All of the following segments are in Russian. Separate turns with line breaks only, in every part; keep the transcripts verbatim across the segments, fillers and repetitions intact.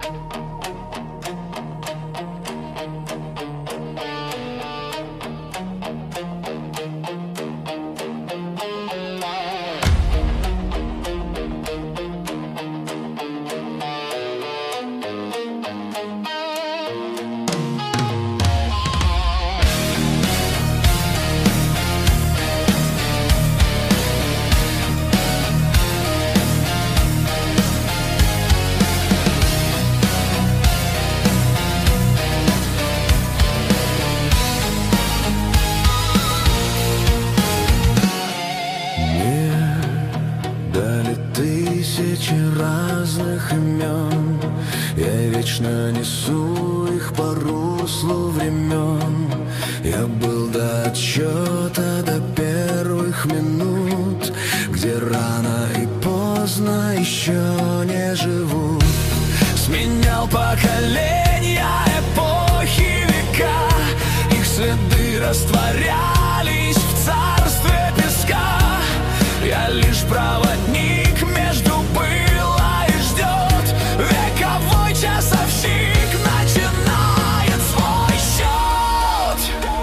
Тысячи разных имен, я вечно несу их по руслу времен. Я был до отсчета, до первых минут, где рано и поздно еще не живут. Сменял поколения, эпохи, века, их следы растворялись в царстве песка. Я лишь проводник между было и ждет. Вековой часовщик начинает свой счет.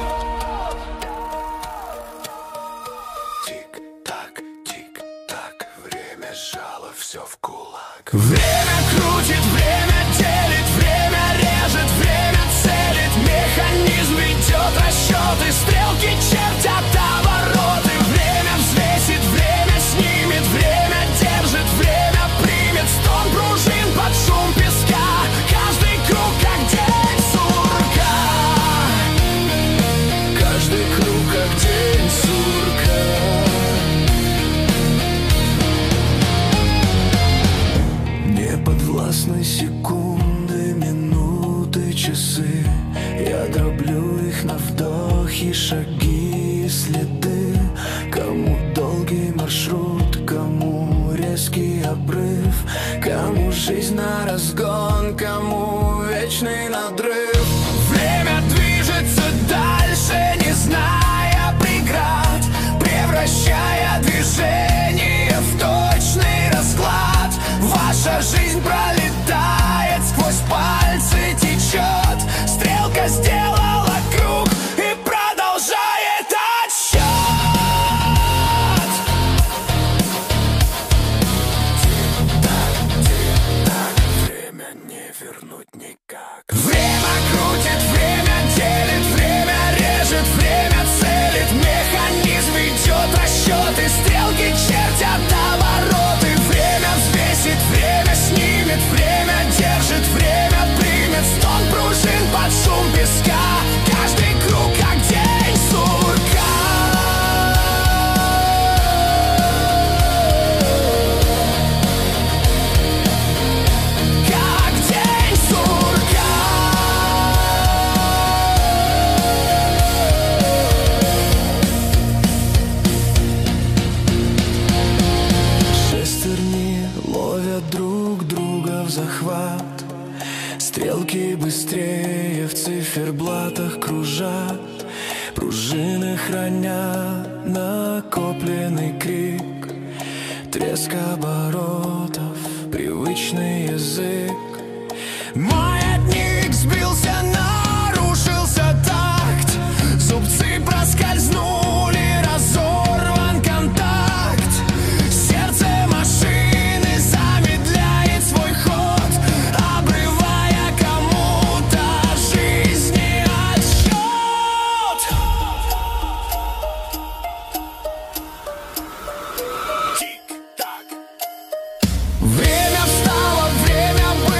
Тик-так, тик-так, время сжало все в кулак. Время крутит, время делит, время режет, время целит. Механизм ведет расчеты, стрелки чертят обороты. Время взвесит, время снимет, время держит, время примет. Стон пружин под шум песка, каждый круг как день сурка. Каждый круг как день сурка. Неподвластны секунды, минуты, часы. Я дроблю их на вдохи, шаги и следы. Кому долгий маршрут, кому резкий обрыв, кому жизнь на разгон, кому вечный надрыв. Время движется дальше, не зная преград, превращая движение в точный расклад. Ваша жизнь пролетает, сквозь пальцы течет. Стрелка сделала круг и продолжает отсчет. Тик-так, тик-так, время не вернуть никак. Время крутит, время делит, время режет, время целит. Механизм ведет расчеты, стрелки чертят обороты. Время взвесит, время снимет, время держит, время примет. Стон пружин под шум песка, каждый круг как день сурка. Как день сурка. Шестерни ловят друг друга в захват. Стрелки быстрее в циферблатах кружат. Пружины хранят накопленный крик. Треск оборотов, привычный язык. Маятник сбился, нарушился такт. Зубцы проскользнули, разорван контакт. Сердце машины замедляет свой ход, обрывая кому-то жизни отсчет. Тик-так. Время встало, время было.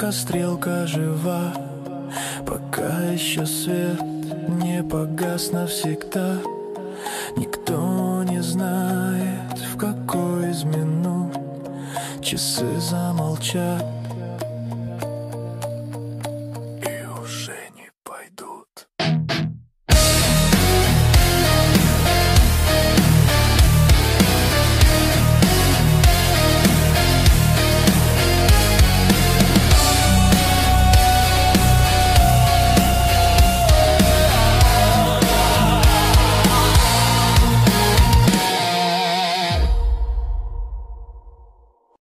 пока стрелка жива, пока еще свет не погас навсегда. Никто не знает, в какой из минут часы замолчат,